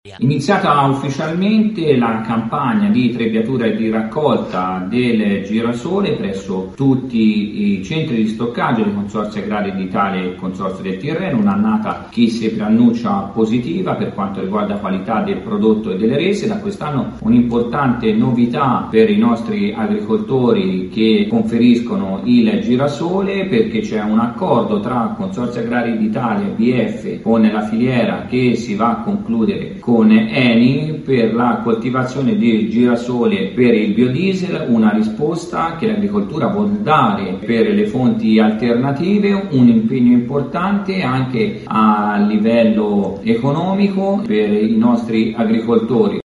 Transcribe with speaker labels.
Speaker 1: Iniziata ufficialmente la campagna di trebbiatura e di raccolta del girasole presso tutti i centri di stoccaggio dei Consorzi Agrari d'Italia e il Consorzio del Tirreno, un'annata che si preannuncia positiva per quanto riguarda la qualità del prodotto e delle rese. Da quest'anno un'importante novità per i nostri agricoltori che conferiscono il girasole, perché c'è un accordo tra Consorzi Agrari d'Italia e BF con la filiera che si va a concludere con Eni per la coltivazione di girasole per il biodiesel, una risposta che l'agricoltura vuol dare per le fonti alternative, un impegno importante anche a livello economico per i nostri agricoltori.